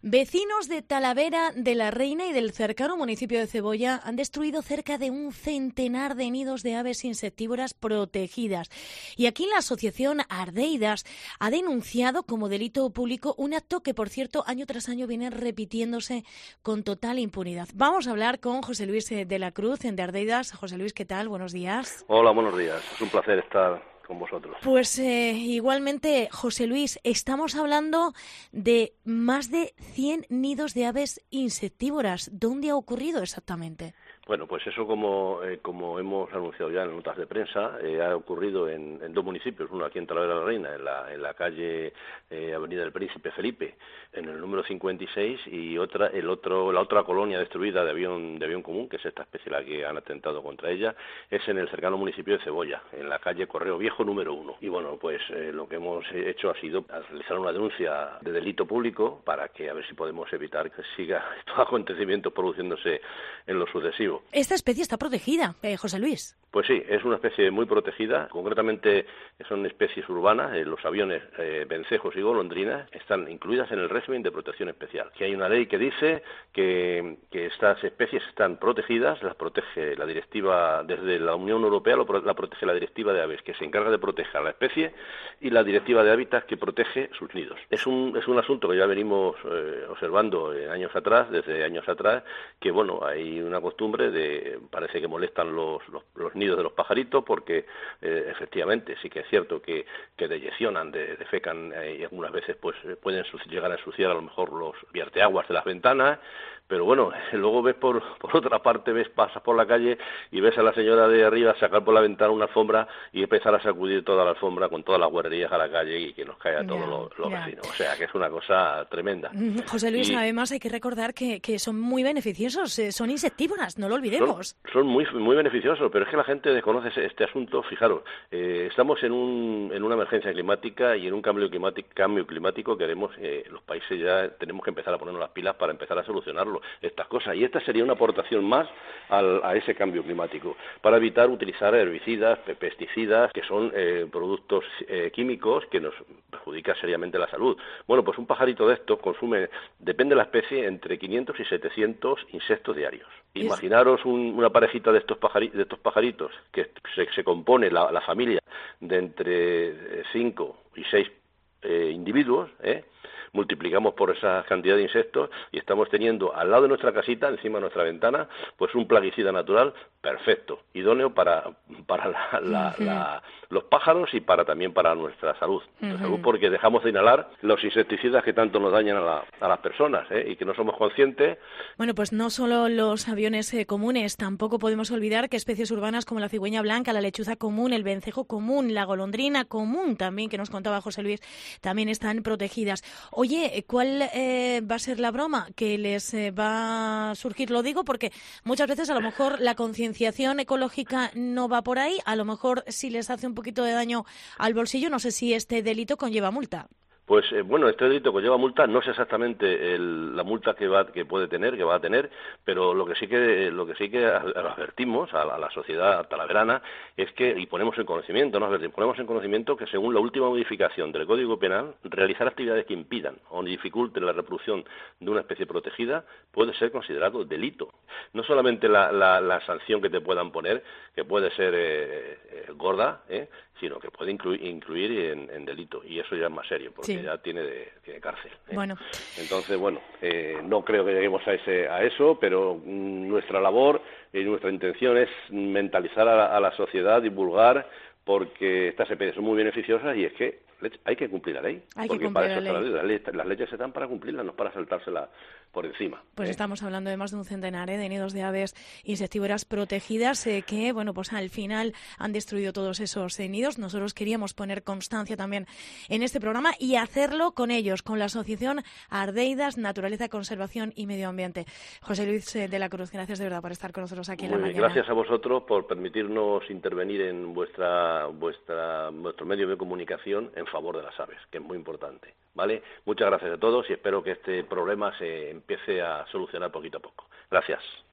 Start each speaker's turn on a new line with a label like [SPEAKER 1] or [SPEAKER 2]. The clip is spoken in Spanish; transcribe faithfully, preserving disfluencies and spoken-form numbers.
[SPEAKER 1] Vecinos de Talavera de la Reina y del cercano municipio de Cebolla han destruido cerca de un centenar de nidos de aves insectívoras protegidas. Y aquí la asociación Ardeidas ha denunciado como delito público un acto que, por cierto, año tras año viene repitiéndose con total impunidad. Vamos a hablar con José Luis de la Cruz, de Ardeidas. José Luis, ¿qué tal? Buenos días.
[SPEAKER 2] Hola, buenos días. Es un placer estar con vosotros.
[SPEAKER 1] Pues eh, igualmente, José Luis, estamos hablando de más de cien nidos de aves insectívoras. ¿Dónde ha ocurrido exactamente?
[SPEAKER 2] Bueno, pues eso, como eh, como hemos anunciado ya en notas de prensa, eh, ha ocurrido en, en dos municipios, uno aquí en Talavera de la Reina, en la, en la calle eh, Avenida del Príncipe Felipe, en el número cincuenta y seis, y otra el otro la otra colonia destruida de avión de avión común, que es esta especie la que han atentado contra ella, es en el cercano municipio de Cebolla, en la calle Correo Viejo número uno. Y bueno, pues eh, lo que hemos hecho ha sido realizar una denuncia de delito público para que a ver si podemos evitar que siga estos acontecimientos produciéndose en lo sucesivo.
[SPEAKER 1] Esta especie está protegida, eh, José Luis.
[SPEAKER 2] Pues sí, es una especie muy protegida. Concretamente son especies urbanas. Eh, los aviones eh, vencejos y golondrinas están incluidas en el régimen de protección especial. Que hay una ley que dice que, que estas especies están protegidas, las protege la directiva, desde la Unión Europea lo, la protege la directiva de aves, que se encarga de proteger a la especie, y la directiva de hábitat, que protege sus nidos. Es un, es un asunto que ya venimos eh, observando en años atrás, desde años atrás, que bueno, hay una costumbre de, parece que molestan los, los, los nidos de los pajaritos, porque eh, efectivamente sí que es cierto que, que deyeccionan, de, defecan eh, y algunas veces pues pueden llegar a ensuciar a lo mejor los vierteaguas de las ventanas, pero bueno, luego ves por, por otra parte, ves pasas por la calle y ves a la señora de arriba sacar por la ventana una alfombra y empezar a sacudir toda la alfombra con todas las guarrerías a la calle y que nos cae a todos
[SPEAKER 1] ya,
[SPEAKER 2] los, los
[SPEAKER 1] ya.
[SPEAKER 2] vecinos. O sea, que es una cosa tremenda.
[SPEAKER 1] José Luis,
[SPEAKER 2] y,
[SPEAKER 1] además hay que recordar que, que son muy beneficiosos, eh, son insectívoras, no lo olvidemos.
[SPEAKER 2] Son, son muy muy beneficiosos, pero es que la gente desconoce este asunto. Fijaros, eh, estamos en, un, en una emergencia climática y en un cambio climático, cambio climático que haremos, eh, los países ya tenemos que empezar a ponernos las pilas para empezar a solucionarlo, estas cosas. Y esta sería una aportación más al, a ese cambio climático, para evitar utilizar herbicidas, pesticidas, que son eh, productos eh, químicos que nos perjudican seriamente la salud. Bueno, pues un pajarito de estos consume, depende de la especie, entre quinientos y setecientos insectos diarios.
[SPEAKER 1] Es...
[SPEAKER 2] Imaginaros un, una parejita de estos, pajari, de estos pajaritos, que se, se compone la, la familia de entre cinco y seis eh, individuos, ¿eh? Multiplicamos por esa cantidad de insectos y estamos teniendo al lado de nuestra casita, encima de nuestra ventana, pues un plaguicida natural perfecto, idóneo para, para la, la, uh-huh. la, los pájaros y para también para nuestra salud, uh-huh. salud, porque dejamos de inhalar los insecticidas que tanto nos dañan a, la, a las personas, ¿eh? Y que no somos conscientes.
[SPEAKER 1] Bueno, pues no solo los aviones eh, comunes, tampoco podemos olvidar que especies urbanas como la cigüeña blanca, la lechuza común, el vencejo común, la golondrina común también, que nos contaba José Luis, también están protegidas. Oye, ¿cuál eh, va a ser la broma que les eh, va a surgir? Lo digo porque muchas veces a lo mejor la concienciación ecológica no va por ahí, a lo mejor si les hace un poquito de daño al bolsillo, no sé si este delito conlleva multa.
[SPEAKER 2] Pues eh, bueno, este delito conlleva multa, no sé exactamente el, la multa que va que puede tener, que va a tener, pero lo que sí que lo que sí que advertimos a la, a la sociedad talaverana es que, y ponemos en conocimiento, ¿no? ponemos en conocimiento que según la última modificación del Código Penal, realizar actividades que impidan o dificulten la reproducción de una especie protegida puede ser considerado delito. No solamente la, la, la sanción que te puedan poner, que puede ser eh, eh, gorda, ¿eh? sino que puede incluir, incluir en, en delito, y eso ya es más serio, porque sí. ya tiene, de, tiene cárcel. ¿eh?
[SPEAKER 1] Bueno.
[SPEAKER 2] Entonces, bueno, eh, no creo que lleguemos a ese a eso, pero mm, nuestra labor y nuestra intención es mentalizar a la, a la sociedad, divulgar, porque estas especies son muy beneficiosas y es que hay que cumplir la ley.
[SPEAKER 1] Hay
[SPEAKER 2] porque
[SPEAKER 1] que
[SPEAKER 2] para
[SPEAKER 1] cumplir
[SPEAKER 2] eso
[SPEAKER 1] la ley.
[SPEAKER 2] Las, leyes, las leyes se dan para cumplirlas, no para saltárselas por encima.
[SPEAKER 1] Pues
[SPEAKER 2] ¿eh?
[SPEAKER 1] estamos hablando de más de un centenar ¿eh? de nidos de aves insectívoras protegidas eh, que, bueno, pues al final han destruido todos esos eh, nidos. Nosotros queríamos poner constancia también en este programa y hacerlo con ellos, con la Asociación Ardeidas, Naturaleza, Conservación y Medio Ambiente. José Luis eh, de la Cruz, gracias de verdad por estar con nosotros aquí
[SPEAKER 2] Muy
[SPEAKER 1] en la
[SPEAKER 2] bien,
[SPEAKER 1] mañana.
[SPEAKER 2] Gracias a vosotros por permitirnos intervenir en vuestra, vuestra, vuestro medio de comunicación en favor de las aves, que es muy importante, ¿vale? Muchas gracias a todos y espero que este problema se empiece a solucionar poquito a poco. Gracias.